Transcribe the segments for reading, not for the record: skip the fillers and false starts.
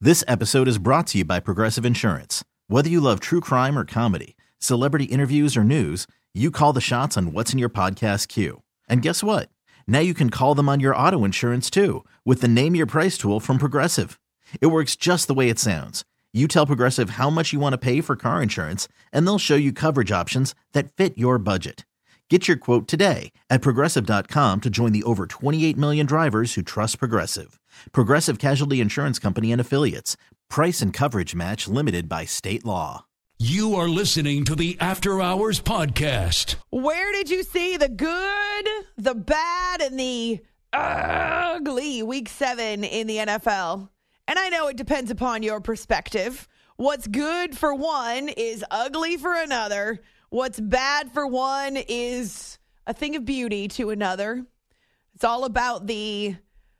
This episode is brought to you by Progressive Insurance. Whether you love true crime or comedy, celebrity interviews or news, you call the shots on what's in your podcast queue. And guess what? Now you can call them on your auto insurance too with the Name Your Price tool from Progressive. It works just the way it sounds. You tell Progressive how much you want to pay for car insurance, and they'll show you coverage options that fit your budget. Get your quote today at Progressive.com to join the over 28 million drivers who trust Progressive. Progressive Casualty Insurance Company and Affiliates. Price and coverage match limited by state law. You are listening to the After Hours Podcast. Where did you see the good, the bad, and the ugly Week 7 in the NFL? And I know it depends upon your perspective. What's good for one is ugly for another. What's bad for one is a thing of beauty to another. It's all about the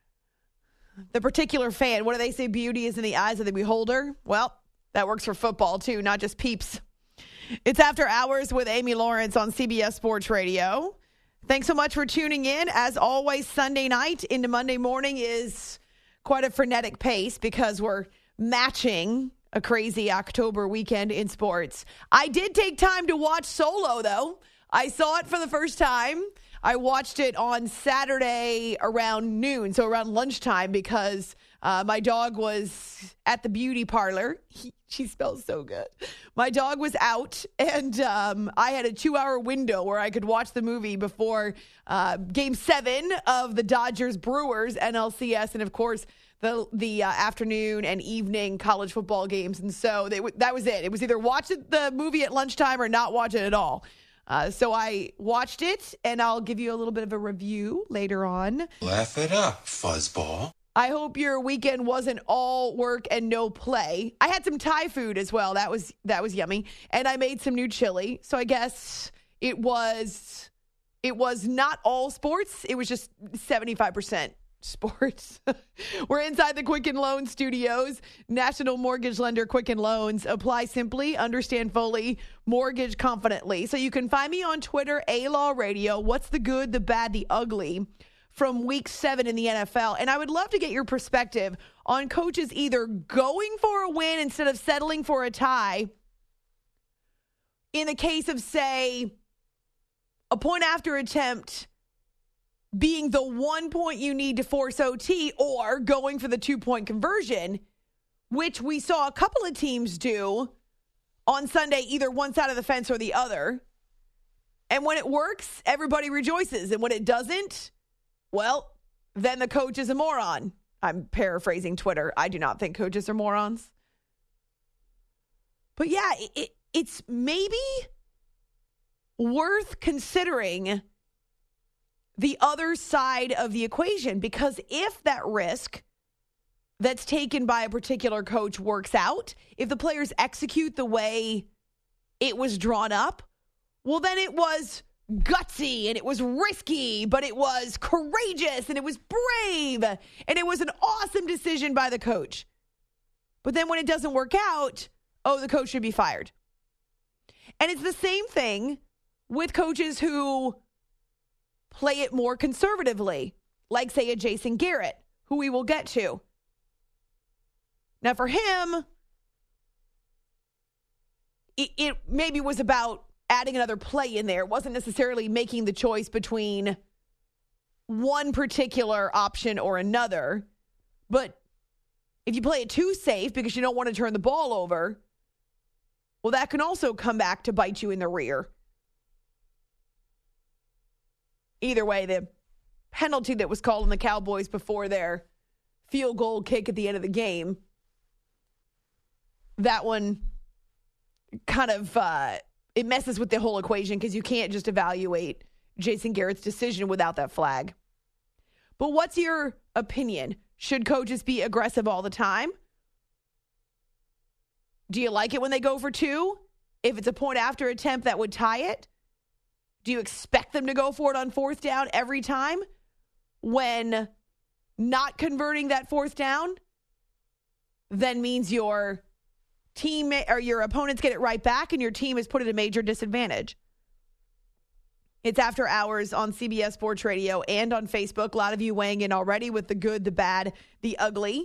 particular fan. What do they say? Beauty is in the eyes of the beholder. Well, that works for football too, not just peeps. It's After Hours with Amy Lawrence on CBS Sports Radio. Thanks so much for tuning in. As always, Sunday night into Monday morning is quite a frenetic pace because we're matching a crazy October weekend in sports. I did take time to watch Solo, though. I saw it for the first time. I watched it on Saturday around noon, so around lunchtime, because my dog was at the beauty parlor. She smells so good. My dog was out, and I had a 2-hour window where I could watch the movie before Game 7 of the Dodgers-Brewers NLCS, and of course, the afternoon and evening college football games. And so that was it. It was either watch the movie at lunchtime or not watch it at all. So I watched it, and I'll give you a little bit of a review later on. Laugh it up, fuzzball. I hope your weekend wasn't all work and no play. I had some Thai food as well. That was yummy. And I made some new chili. So I guess it was not all sports. It was just 75% sports. We're inside the Quicken Loans studios. National mortgage lender Quicken Loans. Apply simply, understand fully, mortgage confidently. So you can find me on Twitter, A-Law Radio. What's the good, the bad, the ugly from Week 7 in the NFL? And I would love to get your perspective on coaches either going for a win instead of settling for a tie. In the case of, say, a point after attempt being the 1 point you need to force OT, or going for the 2-point conversion, which we saw a couple of teams do on Sunday, either one side of the fence or the other. And when it works, everybody rejoices. And when it doesn't, well, then the coach is a moron. I'm paraphrasing Twitter. I do not think coaches are morons. But yeah, it's maybe worth considering the other side of the equation, because if that risk that's taken by a particular coach works out, if the players execute the way it was drawn up, well, then it was gutsy and it was risky, but it was courageous and it was brave and it was an awesome decision by the coach. But then when it doesn't work out, oh, the coach should be fired. And it's the same thing with coaches who play it more conservatively, like, say, a Jason Garrett, who we will get to. Now, for him, it maybe was about adding another play in there. It wasn't necessarily making the choice between one particular option or another. But if you play it too safe because you don't want to turn the ball over, well, that can also come back to bite you in the rear. Either way, the penalty that was called on the Cowboys before their field goal kick at the end of the game, that one kind of, it messes with the whole equation because you can't just evaluate Jason Garrett's decision without that flag. But what's your opinion? Should coaches be aggressive all the time? Do you like it when they go for 2? If it's a point after attempt that would tie it? Do you expect them to go for it on 4th down every time? When not converting that 4th down then means your team or your opponents get it right back and your team is put at a major disadvantage. It's After Hours on CBS Sports Radio and on Facebook. A lot of you weighing in already with the good, the bad, the ugly.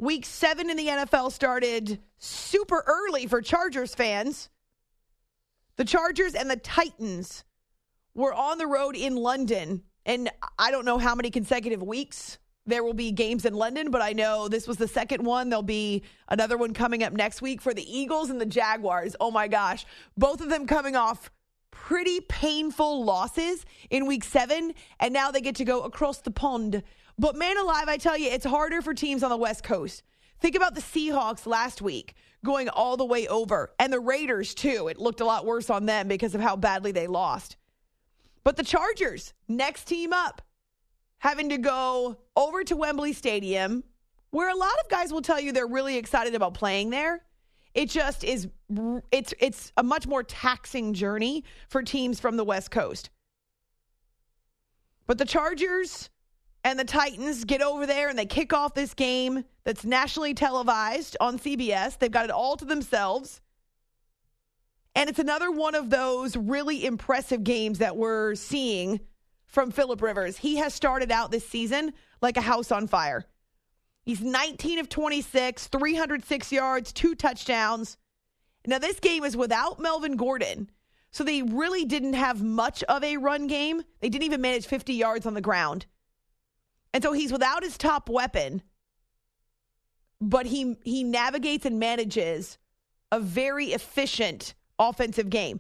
Week 7 in the NFL started super early for Chargers fans. The Chargers and the Titans were on the road in London, and I don't know how many consecutive weeks there will be games in London, but I know this was the second one. There'll be another one coming up next week for the Eagles and the Jaguars. Oh my gosh. Both of them coming off pretty painful losses in week 7, and now they get to go across the pond. But man alive, I tell you, it's harder for teams on the West Coast. Think about the Seahawks last week going all the way over, and the Raiders too. It looked a lot worse on them because of how badly they lost. But the Chargers, next team up, having to go over to Wembley Stadium, where a lot of guys will tell you they're really excited about playing there. It just is, it's a much more taxing journey for teams from the West Coast. But the Chargers and the Titans get over there and they kick off this game that's nationally televised on CBS. They've got it all to themselves. And it's another one of those really impressive games that we're seeing from Phillip Rivers. He has started out this season like a house on fire. He's 19 of 26, 306 yards, 2 touchdowns. Now, this game is without Melvin Gordon, so they really didn't have much of a run game. They didn't even manage 50 yards on the ground. And so he's without his top weapon, but he navigates and manages a very efficient offensive game.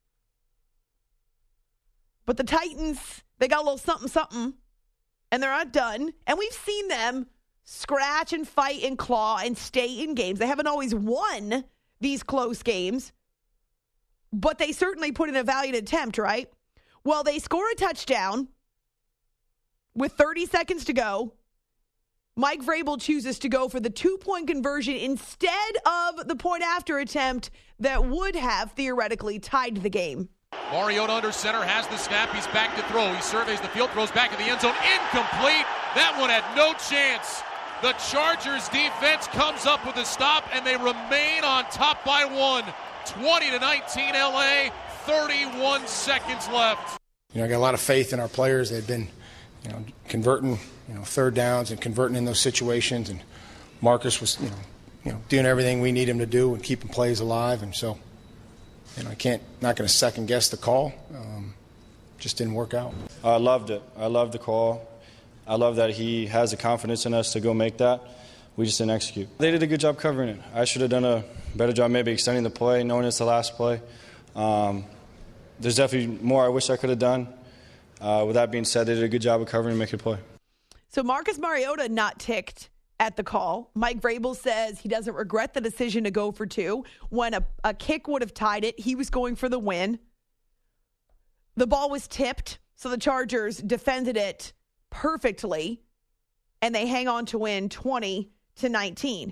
But the Titans, they got a little something, and they're not done. And we've seen them scratch and fight and claw and stay in games. They haven't always won these close games, but they certainly put in a valiant attempt, right? Well, they score a touchdown with 30 seconds to go. Mike Vrabel chooses to go for the 2-point conversion instead of the point-after attempt that would have theoretically tied the game. Mariota under center, has the snap, he's back to throw. He surveys the field, throws back in the end zone, incomplete. That one had no chance. The Chargers defense comes up with a stop, and they remain on top by 1. 20-19 LA, 31 seconds left. I got a lot of faith in our players. They've been, converting, third downs and converting in those situations. And Marcus was, doing everything we need him to do and keeping plays alive. And so, not going to second guess the call. Just didn't work out. I loved it. I loved the call. I love that he has the confidence in us to go make that. We just didn't execute. They did a good job covering it. I should have done a better job maybe extending the play, knowing it's the last play. There's definitely more I wish I could have done. With that being said, they did a good job of covering and making a play. So Marcus Mariota not ticked at the call. Mike Vrabel says he doesn't regret the decision to go for 2. When a kick would have tied it, he was going for the win. The ball was tipped, so the Chargers defended it perfectly, and they hang on to win 20-19.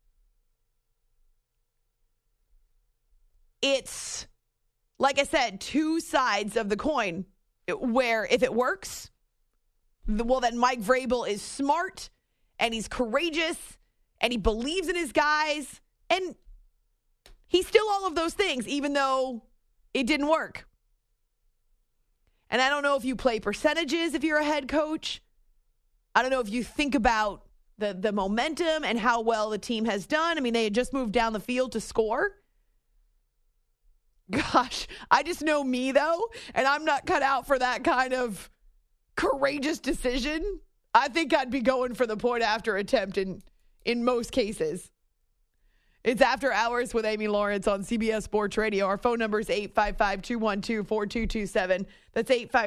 It's, like I said, 2 sides of the coin, where if it works, well, then Mike Vrabel is smart, and he's courageous, and he believes in his guys, and he's still all of those things, even though it didn't work. And I don't know if you play percentages if you're a head coach. I don't know if you think about the momentum and how well the team has done. I mean, they had just moved down the field to score. Gosh, I just know me, though, and I'm not cut out for that kind of courageous decision. I think I'd be going for the point-after attempt in most cases. It's After Hours with Amy Lawrence on CBS Sports Radio. Our phone number is 855-212-4227. That's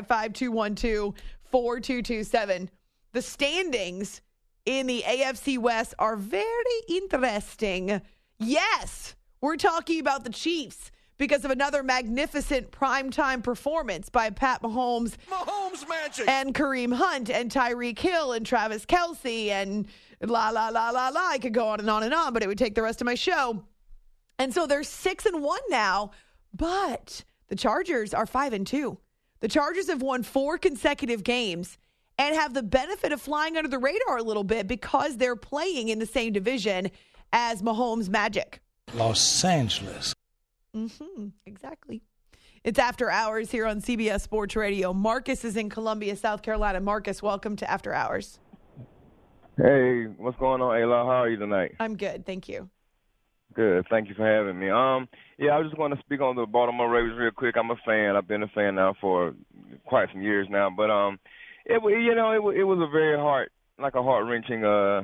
855-212-4227. The standings in the AFC West are very interesting. Yes, we're talking about the Chiefs because of another magnificent primetime performance by Pat Mahomes. Mahomes magic. And Kareem Hunt and Tyreek Hill and Travis Kelce and la, la, la, la, la. I could go on and on and on, but it would take the rest of my show. And so they're 6-1 now, but the Chargers are 5-2. The Chargers have won 4 consecutive games and have the benefit of flying under the radar a little bit because they're playing in the same division as Mahomes Magic. Los Angeles. Exactly. It's After Hours here on CBS Sports Radio. Marcus is in Columbia, South Carolina. Marcus, welcome to After Hours. Hey, what's going on, Ayla? How are you tonight? I'm good, thank you. Good. Thank you for having me. I was just going to speak on the Baltimore Ravens real quick. I'm a fan. I've been a fan now for quite some years now. But it was a very heart-wrenching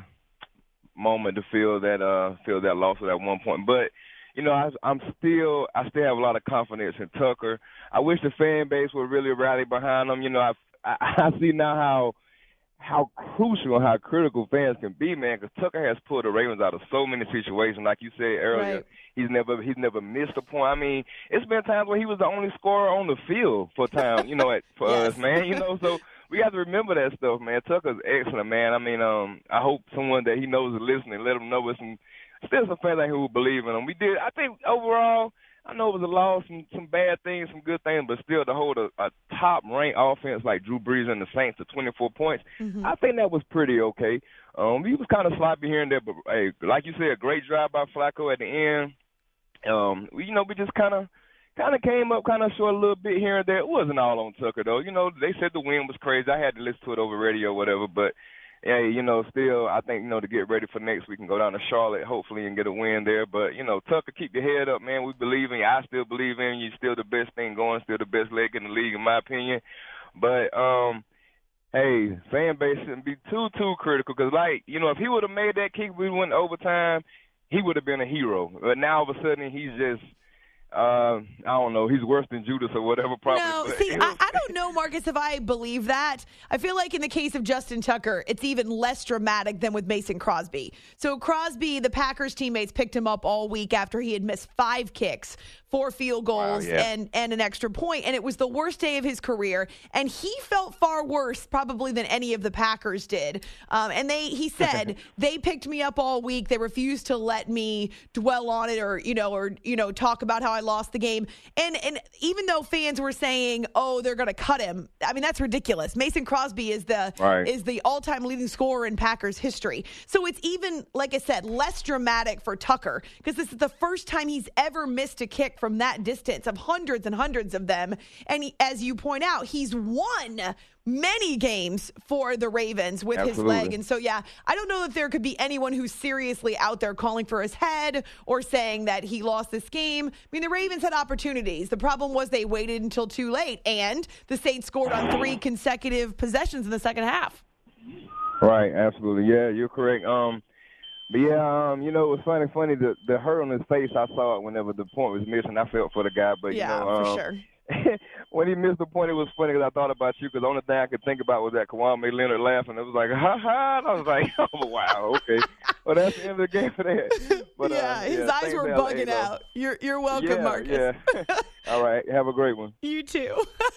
moment to feel that loss at one point. But I still have a lot of confidence in Tucker. I wish the fan base would really rally behind him. I see now how crucial and how critical fans can be, man, because Tucker has pulled the Ravens out of so many situations. Like you said earlier, right. He's never missed a point. I mean, it's been times where he was the only scorer on the field for time, for us, man. So we got to remember that stuff, man. Tucker's excellent, man. I mean, I hope someone that he knows is listening, let him know it's still some fans who believe in him. We did. I think overall, I know it was a loss, some bad things, some good things, but still to hold a top-ranked offense like Drew Brees and the Saints to 24 points, I think that was pretty okay. He was kind of sloppy here and there, but hey, like you said, a great drive by Flacco at the end. We just kind of came up kind of short a little bit here and there. It wasn't all on Tucker though. They said the wind was crazy. I had to listen to it over radio or whatever, but. Hey, still, I think, to get ready for next week and go down to Charlotte, hopefully, and get a win there. But, Tucker, keep your head up, man. We believe in you. I still believe in you. You're still the best thing going, still the best leg in the league, in my opinion. But, hey, fan base shouldn't be too critical because, if he would have made that kick, we went to overtime, he would have been a hero. But now, all of a sudden, he's just – I don't know. He's worse than Judas or whatever. Probably. No, see, I don't know, Marcus, if I believe that. I feel like in the case of Justin Tucker, it's even less dramatic than with Mason Crosby. So Crosby, the Packers teammates picked him up all week after he had missed 5 kicks, 4 field goals, and an extra point. And it was the worst day of his career. And he felt far worse probably than any of the Packers did. And he said, they picked me up all week. They refused to let me dwell on it or talk about how I lost the game. And even though fans were saying, oh, they're going to cut him, I mean, that's ridiculous. Mason Crosby is the all-time leading scorer in Packers history. So it's even, like I said, less dramatic for Tucker because this is the first time he's ever missed a kick from that distance of hundreds and hundreds of them. And as you point out, he's won many games for the Ravens with his leg. And so, I don't know if there could be anyone who's seriously out there calling for his head or saying that he lost this game. I mean, the Ravens had opportunities. The problem was they waited until too late, and the Saints scored on 3 consecutive possessions in the second half. Right, absolutely. Yeah, you're correct. But it was funny. The hurt on his face, I saw it whenever the point was missed, and I felt for the guy. But for sure. When he missed the point, it was funny because I thought about you because the only thing I could think about was that Kwame Leonard laughing. It was like, ha ha. And I was like, oh, wow, okay. Well, that's the end of the game for that. But, his eyes were bugging out. You're welcome, Marcus. Yeah. All right. Have a great one. You too.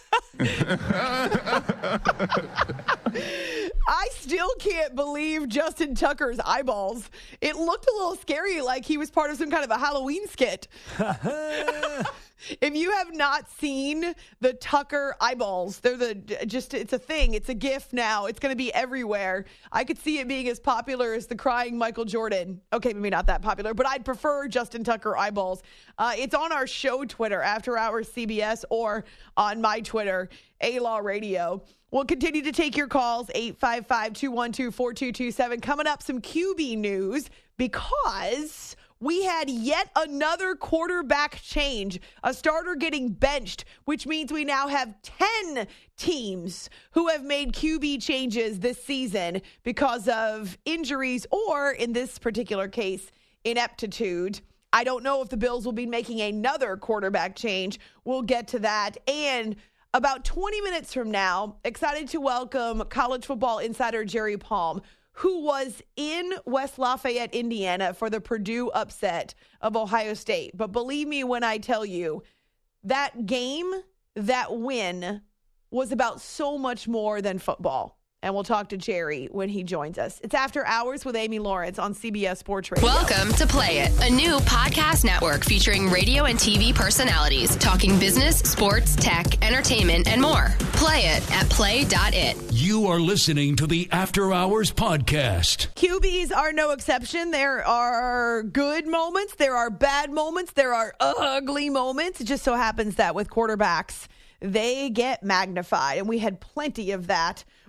I still can't believe Justin Tucker's eyeballs. It looked a little scary, like he was part of some kind of a Halloween skit. If you have not seen the Tucker eyeballs, it's a thing. It's a GIF now. It's going to be everywhere. I could see it being as popular as the crying Michael Jordan. Okay, maybe not that popular, but I'd prefer Justin Tucker eyeballs. It's on our show Twitter, After Hours CBS, or on my Twitter, A-Law Radio. We'll continue to take your calls, 855-212-4227. Coming up, some QB news because we had yet another quarterback change, a starter getting benched, which means we now have 10 teams who have made QB changes this season because of injuries or, in this particular case, ineptitude. I don't know if the Bills will be making another quarterback change. We'll get to that. And about 20 minutes from now, excited to welcome college football insider Jerry Palm, who was in West Lafayette, Indiana for the Purdue upset of Ohio State. But believe me when I tell you, that game, that win, was about so much more than football. And we'll talk to Jerry when he joins us. It's After Hours with Amy Lawrence on CBS Sports Radio. Welcome to Play It, a new podcast network featuring radio and TV personalities talking business, sports, tech, entertainment, and more. Play it at play.it. You are listening to the After Hours podcast. QBs are no exception. There are good moments. There are bad moments. There are ugly moments. It just so happens that with quarterbacks, they get magnified. And we had plenty of that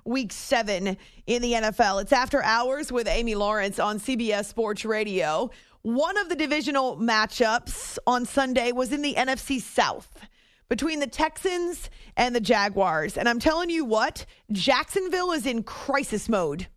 Week 7 in the NFL. It's After Hours with Amy Lawrence on CBS Sports Radio. One of the divisional matchups on Sunday was in the NFC South between the Texans and the Jaguars. And I'm telling you what, Jacksonville is in crisis mode.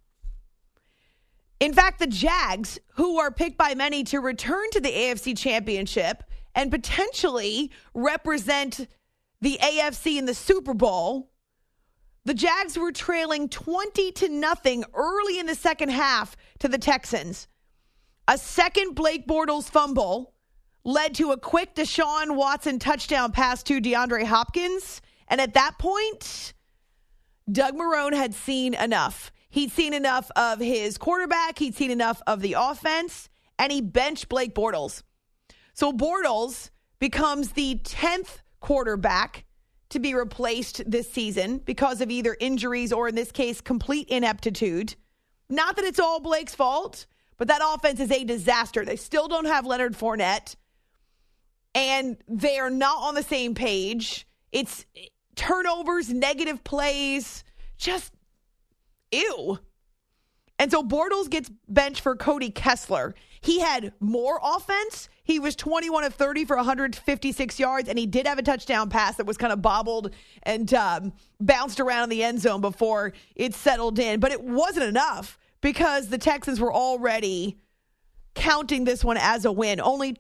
In fact, the Jags, who are picked by many to return to the AFC Championship and potentially represent the AFC in the Super Bowl, the Jags were trailing 20-0 early in the second half to the Texans. A second Blake Bortles fumble led to a quick Deshaun Watson touchdown pass to DeAndre Hopkins. And at that point, Doug Marrone had seen enough. He'd seen enough of his quarterback. He'd seen enough of the offense. And he benched Blake Bortles. So Bortles becomes the 10th quarterback to be replaced this season because of either injuries or, in this case, complete ineptitude. Not that it's all Blake's fault, but that offense is a disaster. They still don't have Leonard Fournette, and they are not on the same page. It's turnovers, negative plays, just ew. And so Bortles gets benched for Cody Kessler. He had more offense. He was 21 of 30 for 156 yards, and he did have a touchdown pass that was kind of bobbled and bounced around in the end zone before it settled in. But it wasn't enough because the Texans were already counting this one as a win. Only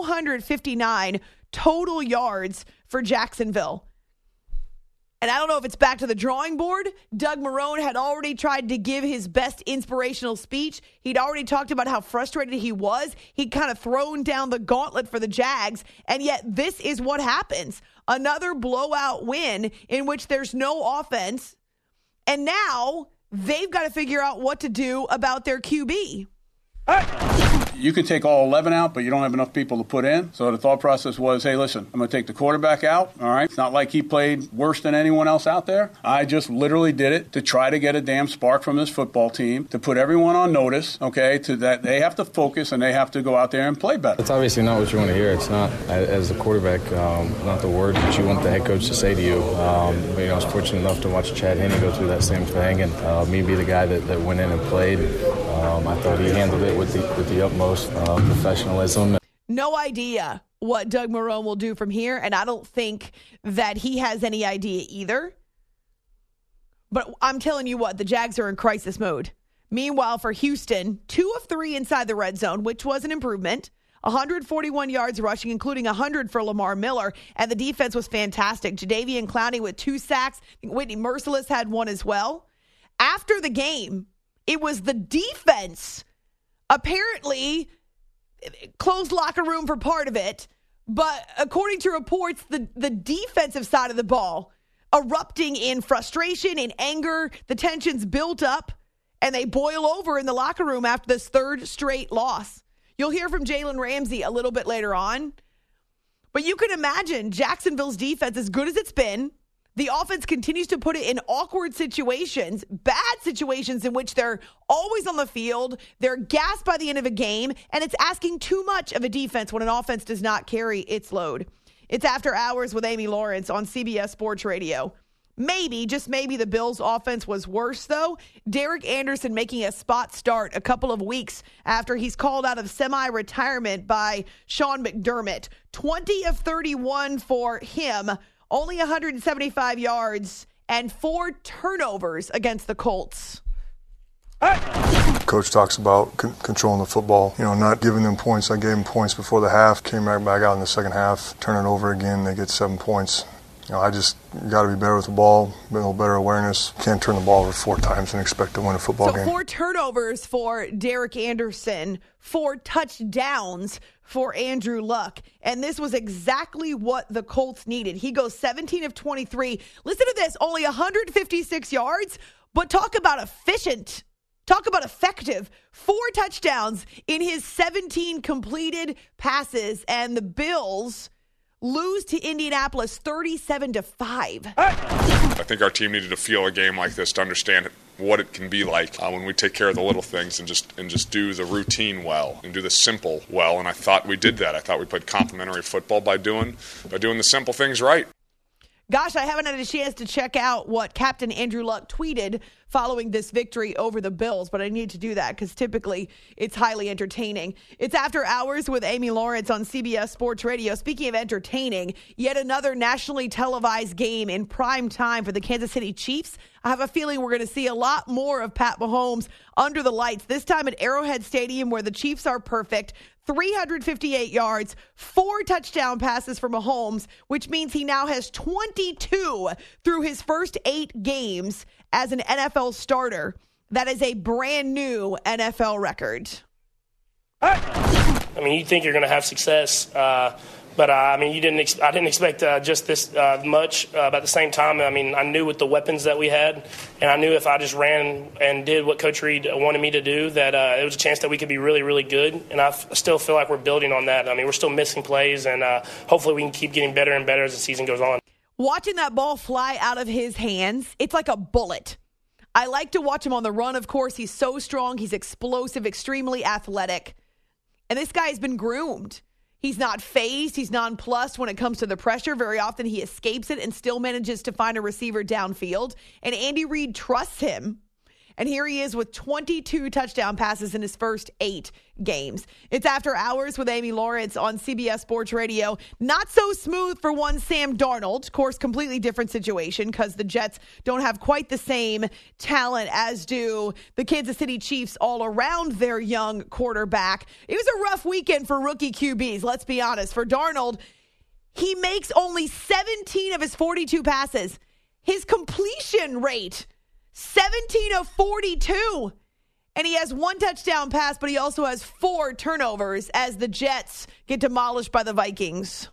259 total yards for Jacksonville. And I don't know if it's back to the drawing board. Doug Marrone had already tried to give his best inspirational speech. He'd already talked about how frustrated he was. He'd kind of thrown down the gauntlet for the Jags. And yet this is what happens. Another blowout win in which there's no offense. And now they've got to figure out what to do about their QB. You could take all 11 out, but you don't have enough people to put in. So the thought process was, hey, listen, I'm going to take the quarterback out. All right. It's not like he played worse than anyone else out there. I just literally did it to try to get a damn spark from this football team, to put everyone on notice, okay, to that they have to focus and they have to go out there and play better. It's obviously not what you want to hear. It's not, as the quarterback, not the word that you want the head coach to say to you. But, I was fortunate enough to watch Chad Henne go through that same thing and me be the guy that went in and played. I thought he handled it with the utmost professionalism. No idea what Doug Marrone will do from here, and I don't think that he has any idea either. But I'm telling you what, the Jags are in crisis mode. Meanwhile, for Houston, 2 of 3 inside the red zone, which was an improvement. 141 yards rushing, including 100 for Lamar Miller, and the defense was fantastic. Jadeveon Clowney with 2 sacks. Whitney Merciless had 1 as well. After the game, it was the defense, apparently closed locker room for part of it, but according to reports, the defensive side of the ball erupting in frustration, in anger. The tensions built up, and they boil over in the locker room after this 3rd straight loss. You'll hear from Jalen Ramsey a little bit later on, but you can imagine Jacksonville's defense, as good as it's been, the offense continues to put it in awkward situations, bad situations in which they're always on the field, they're gassed by the end of a game, and it's asking too much of a defense when an offense does not carry its load. It's After Hours with Amy Lawrence on CBS Sports Radio. Maybe, just maybe, the Bills' offense was worse, though. Derek Anderson making a spot start a couple of weeks after he's called out of semi-retirement by Sean McDermott. 20 of 31 for him. Only 175 yards and 4 turnovers against the Colts. Coach talks about controlling the football, not giving them points. I gave them points before the half, came right back out in the second half, turn it over again, they get 7 points. I just got to be better with the ball, a little better awareness. Can't turn the ball over 4 times and expect to win a football game. 4 turnovers for Derek Anderson, 4 touchdowns for Andrew Luck. And this was exactly what the Colts needed. He goes 17 of 23. Listen to this, only 156 yards, but talk about efficient. Talk about effective. 4 touchdowns in his 17 completed passes, and the Bills lose to Indianapolis 37-5. I think our team needed to feel a game like this to understand what it can be like when we take care of the little things and just do the routine well and do the simple well. And I thought we did that. I thought we played complementary football by doing the simple things right. Gosh, I haven't had a chance to check out what Captain Andrew Luck tweeted following this victory over the Bills, but I need to do that because typically it's highly entertaining. It's After Hours with Amy Lawrence on CBS Sports Radio. Speaking of entertaining, yet another nationally televised game in prime time for the Kansas City Chiefs. I have a feeling we're going to see a lot more of Pat Mahomes under the lights, this time at Arrowhead Stadium where the Chiefs are perfect. 358 yards, 4 touchdown passes for Mahomes, which means he now has 22 through his first 8 games as an NFL starter. That is a brand new NFL record. I mean, you think you're going to have success, but I mean, I didn't expect just this much. But at the same time, I mean, I knew with the weapons that we had, and I knew if I just ran and did what Coach Reed wanted me to do, that it was a chance that we could be really, really good. And I still feel like we're building on that. I mean, we're still missing plays, and hopefully we can keep getting better and better as the season goes on. Watching that ball fly out of his hands, it's like a bullet. I like to watch him on the run, of course. He's so strong. He's explosive, extremely athletic. And this guy's been groomed. He's not phased. He's nonplussed when it comes to the pressure. Very often he escapes it and still manages to find a receiver downfield. And Andy Reid trusts him. And here he is with 22 touchdown passes in his first 8 games. It's After Hours with Amy Lawrence on CBS Sports Radio. Not so smooth for one Sam Darnold. Of course, completely different situation because the Jets don't have quite the same talent as do the Kansas City Chiefs all around their young quarterback. It was a rough weekend for rookie QBs, let's be honest. For Darnold, he makes only 17 of his 42 passes. His completion rate, 17 of 42. And he has 1 touchdown pass, but he also has 4 turnovers as the Jets get demolished by the Vikings.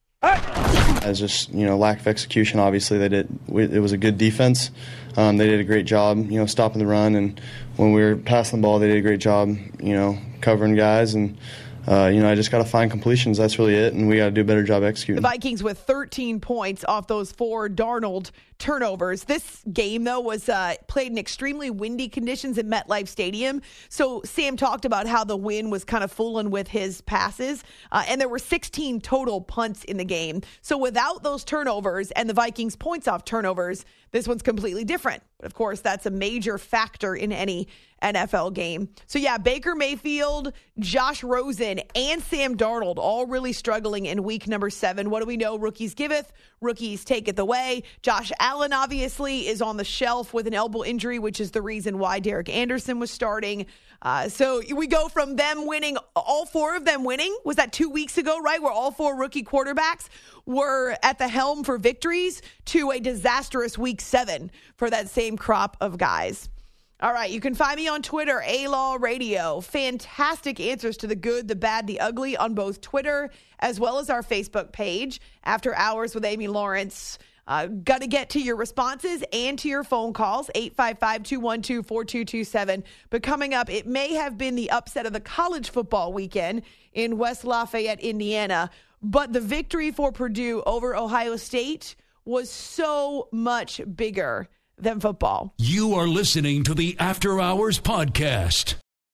As just, lack of execution, obviously. It was a good defense. They did a great job, stopping the run. And when we were passing the ball, they did a great job, covering guys. And, I just got to find completions. That's really it. And we got to do a better job executing. The Vikings with 13 points off those 4 Darnold turnovers. This game, though, was played in extremely windy conditions at MetLife Stadium. So Sam talked about how the wind was kind of fooling with his passes. And there were 16 total punts in the game. So without those turnovers and the Vikings points off turnovers, this one's completely different. But of course, that's a major factor in any NFL game. So yeah, Baker Mayfield, Josh Rosen, and Sam Darnold all really struggling in week number 7. What do we know? Rookies giveth, rookies taketh away. Josh Allen obviously is on the shelf with an elbow injury, which is the reason why Derek Anderson was starting. So we go from them winning, all 4 of them winning. Was that 2 weeks ago, right? Where all 4 rookie quarterbacks were at the helm for victories, to a disastrous week 7 for that same crop of guys. All right, you can find me on Twitter, A-Law Radio. Fantastic answers to the good, the bad, the ugly on both Twitter as well as our Facebook page, After Hours with Amy Lawrence. Got to get to your responses and to your phone calls, 855-212-4227. But coming up, it may have been the upset of the college football weekend in West Lafayette, Indiana. But the victory for Purdue over Ohio State was so much bigger than football. You are listening to the After Hours Podcast.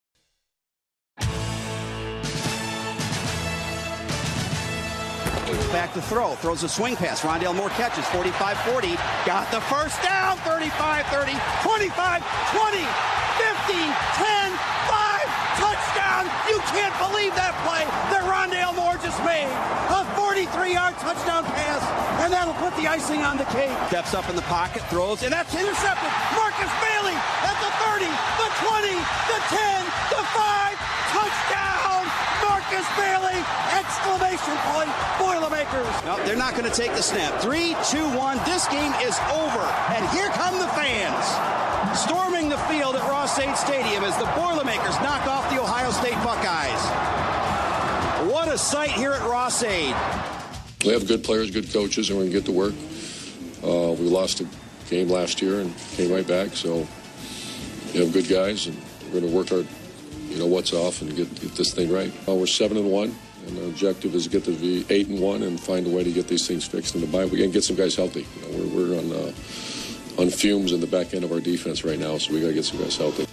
Back to throw. Throws a swing pass. Rondale Moore catches. 45-40. Got the first down. 35-30. 25, 20, 15, 10, 5. Touchdown. You can't believe that play that Rondale Moore just made. A 43-yard touchdown pass. And that'll put the icing on the cake. Steps up in the pocket. Throws. And that's intercepted. Marcus Bailey at the 30, the 20, the 10, the 5. Touchdown. Marcus Bailey! Exclamation point, Boilermakers! No, they're not going to take the snap. 3, 2, 1. This game is over. And here come the fans. Storming the field at Ross-Ade Stadium as the Boilermakers knock off the Ohio State Buckeyes. What a sight here at Ross-Ade. We have good players, good coaches, and we're going to get to work. We lost a game last year and came right back, so we have good guys, and we're going to work our what's off and get this thing right. We're 7-1, and the objective is to get to be 8-1 and find a way to get these things fixed in the bye week and get some guys healthy. We're on fumes in the back end of our defense right now, so we got to get some guys healthy.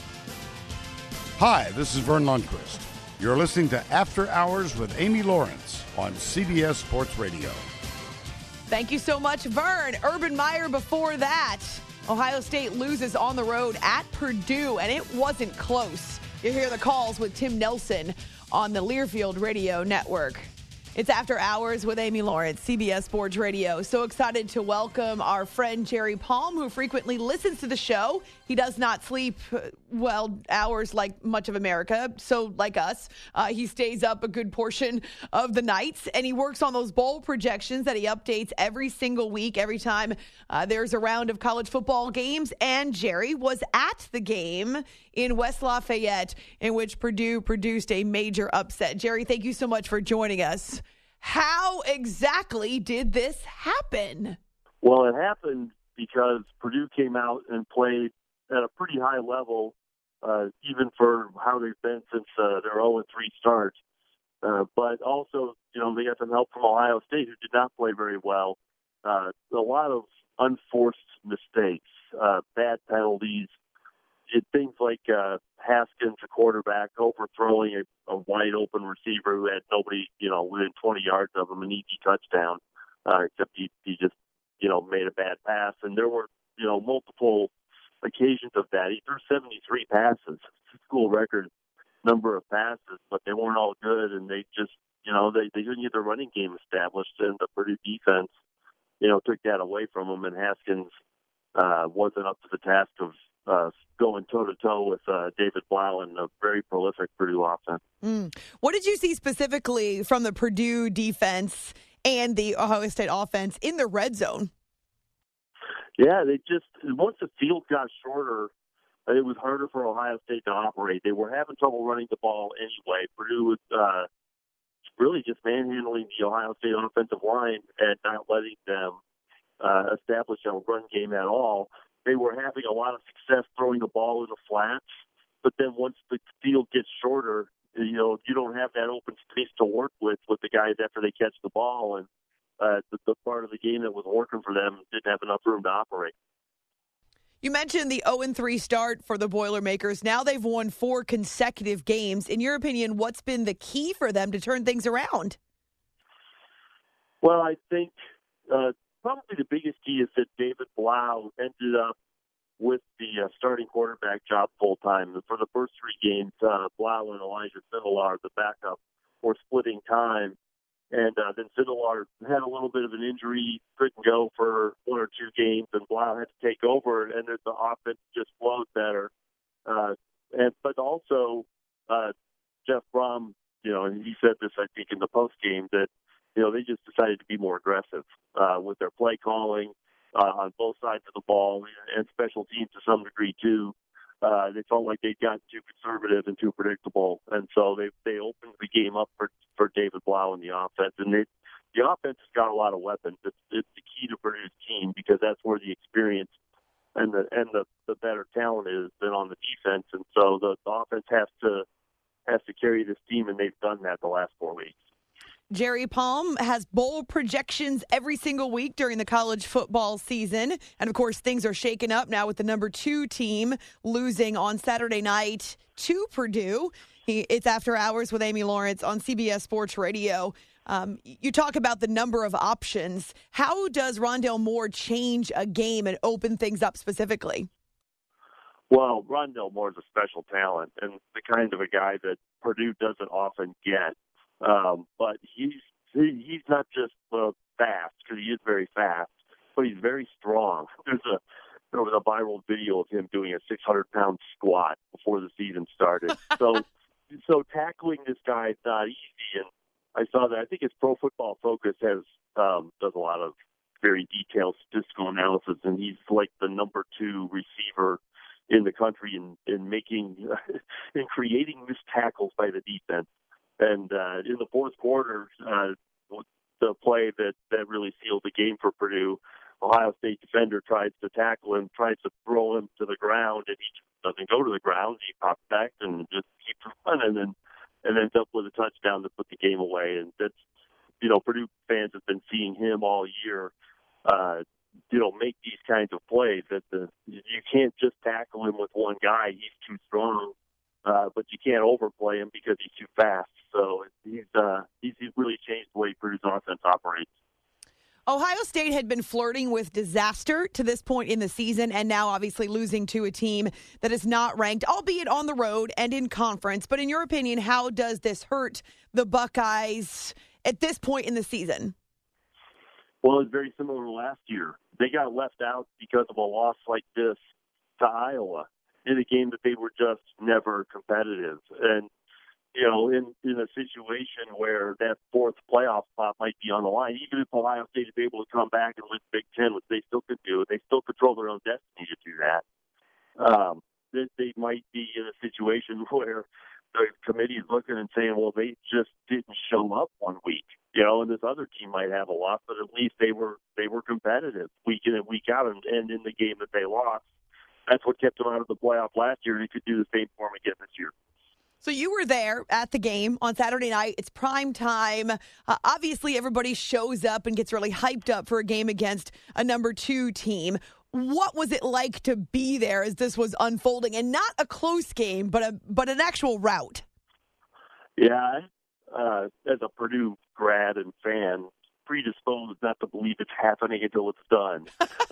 Hi, this is Vern Lundquist. You're listening to After Hours with Amy Lawrence on CBS Sports Radio. Thank you so much, Vern. Urban Meyer before that. Ohio State loses on the road at Purdue, and it wasn't close. You hear the calls with Tim Nelson on the Learfield Radio Network. It's After Hours with Amy Lawrence, CBS Sports Radio. So excited to welcome our friend Jerry Palm, who frequently listens to the show. He does not sleep, hours like much of America. So like us, he stays up a good portion of the nights, and he works on those bowl projections that he updates every single week, every time there's a round of college football games. And Jerry was at the game in West Lafayette in which Purdue produced a major upset. Jerry, thank you so much for joining us. How exactly did this happen? Well, it happened because Purdue came out and played at a pretty high level, even for how they've been since their 0-3 start. But also, they got some help from Ohio State, who did not play very well. A lot of unforced mistakes, bad penalties, things like Haskins, a quarterback, overthrowing a wide-open receiver who had nobody, within 20 yards of him, an easy touchdown, except he just, made a bad pass. And there were, multiple occasions of that. He threw 73 passes, school record number of passes, but they weren't all good, and they just, they couldn't get their running game established, and the Purdue defense, took that away from them, and Haskins wasn't up to the task of going toe-to-toe with David Blau and a very prolific Purdue offense. What did you see specifically from the Purdue defense and the Ohio State offense in the red zone? Yeah, once the field got shorter, it was harder for Ohio State to operate. They were having trouble running the ball anyway. Purdue was really just manhandling the Ohio State offensive line and not letting them establish a run game at all. They were having a lot of success throwing the ball in the flats, but then once the field gets shorter, you don't have that open space to work with the guys after they catch the ball, and the part of the game that was working for them didn't have enough room to operate. You mentioned the 0-3 start for the Boilermakers. Now they've won 4 consecutive games. In your opinion, what's been the key for them to turn things around? Well, I think probably the biggest key is that David Blau ended up with the starting quarterback job full-time. For the first 3 games, Blau and Elijah Sindelar, the backup, were splitting time. And then Sindelar had a little bit of an injury, couldn't go for 1 or 2 games, and Blau had to take over, and the offense just flowed better. But also, Jeff Brom, and he said this, I think, in the postgame, that they just decided to be more aggressive with their play calling on both sides of the ball and special teams to some degree too. They felt like they'd gotten too conservative and too predictable, and so they opened the game up for David Blau and the offense. And the offense has got a lot of weapons. It's the key to Purdue's team because that's where the experience and the better talent is than on the defense. And so the offense has to carry this team, and they've done that the last 4 weeks. Jerry Palm has bowl projections every single week during the college football season. And, of course, things are shaken up now with the number 2 team losing on Saturday night to Purdue. It's After Hours with Amy Lawrence on CBS Sports Radio. You talk about the number of options. How does Rondale Moore change a game and open things up specifically? Well, Rondale Moore is a special talent and the kind of a guy that Purdue doesn't often get. But he's not just fast, because he is very fast, but he's very strong. There was a viral video of him doing a 600-pound squat before the season started. So tackling this guy is not easy, and I saw that. I think it's Pro Football Focus does a lot of very detailed statistical analysis, and he's like the number 2 receiver in the country in making in creating missed tackles by the defense. And in the fourth quarter, the play that really sealed the game for Purdue, Ohio State defender tries to tackle him, tries to throw him to the ground, and he just doesn't go to the ground. He pops back and just keeps running and ends up with a touchdown to put the game away. And that's, Purdue fans have been seeing him all year, make these kinds of plays. You can't just tackle him with one guy. He's too strong. But you can't overplay him because he's too fast. So he's really changed the way Purdue's offense operates. Ohio Ohio State had been flirting with disaster to this point in the season, and now obviously losing to a team that is not ranked, albeit on the road and in conference. But in your opinion, how does this hurt the Buckeyes at this point in the season? Well, it's very similar to last year. They got left out because of a loss like this to Iowa in a game that they were just never competitive. And, you know, in a situation where that fourth playoff spot might be on the line, even if Ohio State is able to come back and win Big Ten, which they still could do, they still control their own destiny to do that. They might be in a situation where the committee is looking and saying, well, they just didn't show up one week, you know, and this other team might have a loss, but at least they were competitive week in and week out, and in the game that they lost, that's what kept them out of the playoff last year, and they could do the same for them again this year. So you were there at the game on Saturday night. It's prime time. Obviously, everybody shows up and gets really hyped up for a game against a number 2 team. What was it like to be there as this was unfolding, and not a close game, but an actual rout? Yeah, as a Purdue grad and fan, predisposed not to believe it's happening until it's done.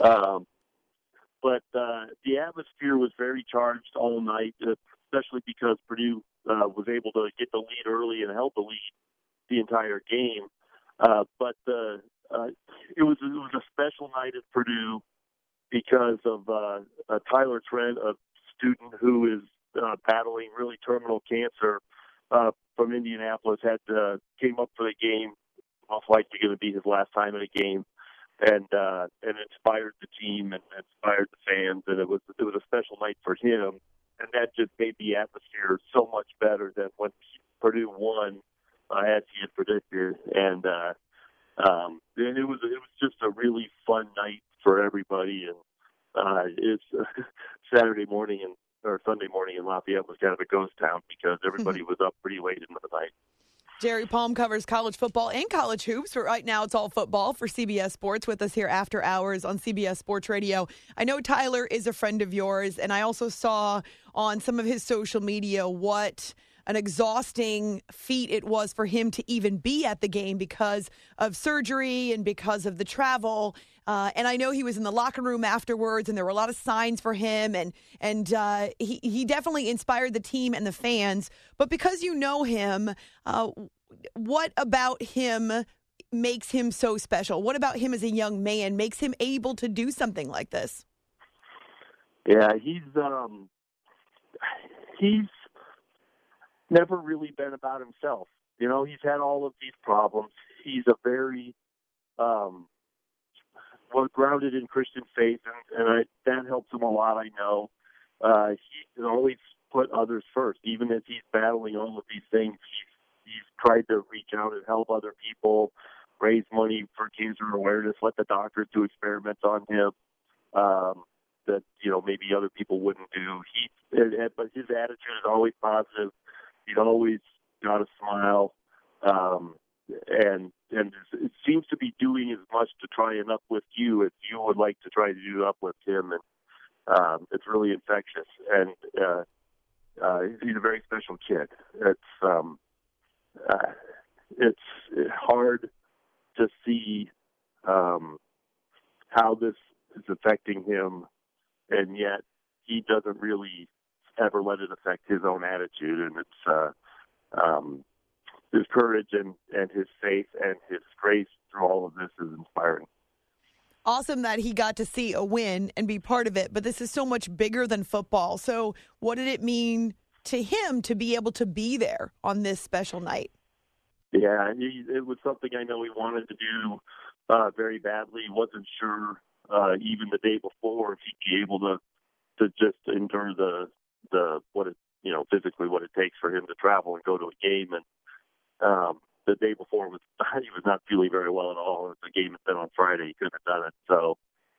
But the atmosphere was very charged all night, especially because Purdue was able to get the lead early and held the lead the entire game. But it was a special night at Purdue because of Tyler Trent, a student who is battling really terminal cancer from Indianapolis, came up for the game, most likely going to be his last time in a game, and inspired the team and inspired the fans, and it was a special night for him, and that just made the atmosphere so much better than when Purdue won, as he had predicted, and it was just a really fun night for everybody, and it's Saturday morning or Sunday morning in Lafayette was kind of a ghost town because everybody was up pretty late into the night. Jerry Palm covers college football and college hoops, but right now it's all football for CBS Sports, with us here after hours on CBS Sports Radio. I know Tyler is a friend of yours, and I also saw on some of his social media what an exhausting feat it was for him to even be at the game because of surgery and because of the travel. And I know he was in the locker room afterwards, and there were a lot of signs for him, and he definitely inspired the team and the fans. But because you know him, what about him makes him so special? What about him as a young man makes him able to do something like this? Yeah, he's never really been about himself. You know, he's had all of these problems. He's a very grounded in Christian faith, and that helps him a lot, I know. He can always put others first. Even as he's battling all of these things, he's tried to reach out and help other people, raise money for cancer awareness, let the doctors do experiments on him that, you know, maybe other people wouldn't do. But his attitude is always positive. He's always got a smile, and it seems to be doing as much to try and uplift you as you would like to try to uplift him, and it's really infectious. And he's a very special kid. It's hard to see how this is affecting him, and yet he doesn't really ever let it affect his own attitude, and it's his courage and his faith and his grace through all of this is inspiring. Awesome that he got to see a win and be part of it, but this is so much bigger than football. So what did it mean to him to be able to be there on this special night? Yeah, it was something I know he wanted to do very badly. He wasn't sure even the day before if he'd be able to just endure the what it, you know, physically what it takes for him to travel and go to a game. And the day before he was not feeling very well at all. If the game had been on Friday, he couldn't have done it. So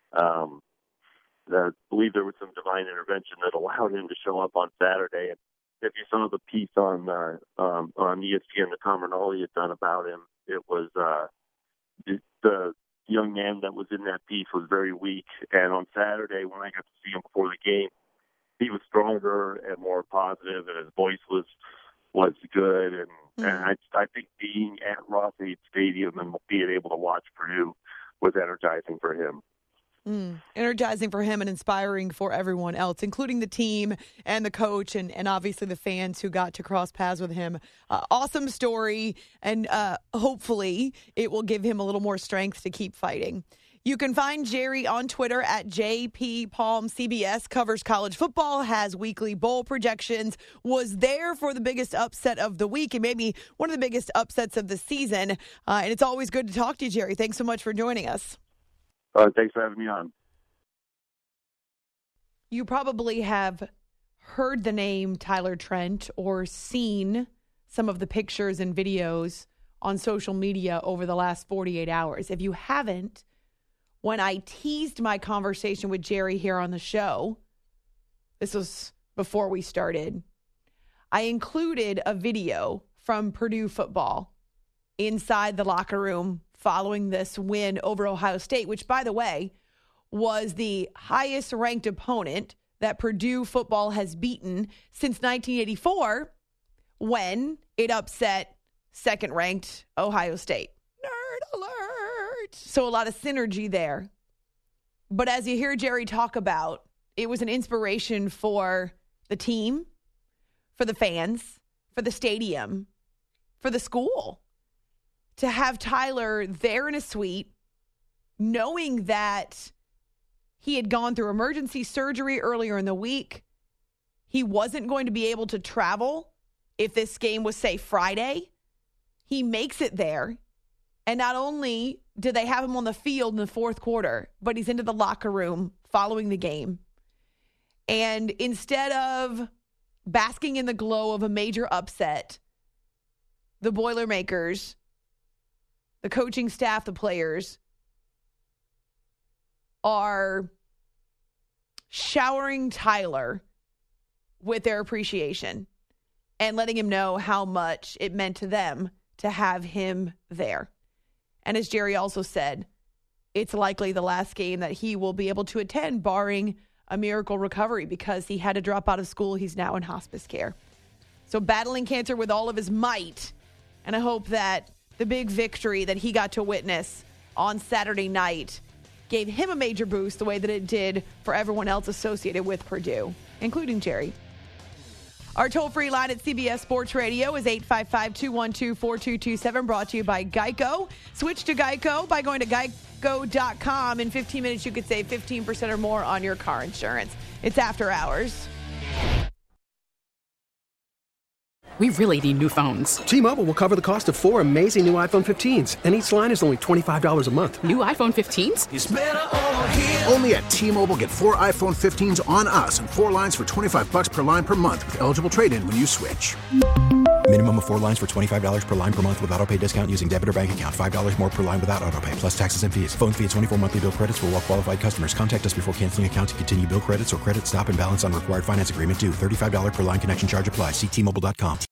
I believe there was some divine intervention that allowed him to show up on Saturday. And if you saw the piece on ESPN that Tom Rinaldi had done about him, it was the young man that was in that piece was very weak. And on Saturday, when I got to see him before the game, he was stronger and more positive, and his voice was good. And I think being at Ross-Ade Stadium and being able to watch Purdue was energizing for him. Energizing for him and inspiring for everyone else, including the team and the coach and obviously the fans who got to cross paths with him. Awesome story, and hopefully it will give him a little more strength to keep fighting. You can find Jerry on Twitter at JP Palm. CBS covers college football, has weekly bowl projections, was there for the biggest upset of the week and maybe one of the biggest upsets of the season. And it's always good to talk to you, Jerry. Thanks so much for joining us. Thanks for having me on. You probably have heard the name Tyler Trent or seen some of the pictures and videos on social media over the last 48 hours. If you haven't, when I teased my conversation with Jerry here on the show, this was before we started, I included a video from Purdue football inside the locker room following this win over Ohio State, which, by the way, was the highest ranked opponent that Purdue football has beaten since 1984 when it upset second ranked Ohio State. Nerd alert. So a lot of synergy there. But as you hear Jerry talk about, it was an inspiration for the team, for the fans, for the stadium, for the school. To have Tyler there in a suite, knowing that he had gone through emergency surgery earlier in the week, he wasn't going to be able to travel if this game was, say, Friday. He makes it there. And not only did they have him on the field in the fourth quarter, but he's into the locker room following the game. And instead of basking in the glow of a major upset, the Boilermakers, the coaching staff, the players, are showering Tyler with their appreciation and letting him know how much it meant to them to have him there. And as Jerry also said, it's likely the last game that he will be able to attend, barring a miracle recovery, because he had to drop out of school. He's now in hospice care. So battling cancer with all of his might. And I hope that the big victory that he got to witness on Saturday night gave him a major boost the way that it did for everyone else associated with Purdue, including Jerry. Our toll-free line at CBS Sports Radio is 855-212-4227, brought to you by Geico. Switch to Geico by going to geico.com. In 15 minutes, you could save 15% or more on your car insurance. It's After Hours. We really need new phones. T-Mobile will cover the cost of 4 amazing new iPhone 15s, and each line is only $25 a month. New iPhone 15s? It's better over here. Only at T-Mobile, get 4 iPhone 15s on us and 4 lines for $25 per line per month with eligible trade-in when you switch. Minimum of 4 lines for $25 per line per month with autopay discount using debit or bank account. $5 more per line without autopay, plus taxes and fees. Phone fee at 24 monthly bill credits for well-qualified customers. Contact us before canceling account to continue bill credits or credit stop and balance on required finance agreement due. $35 per line connection charge applies. See T-Mobile.com.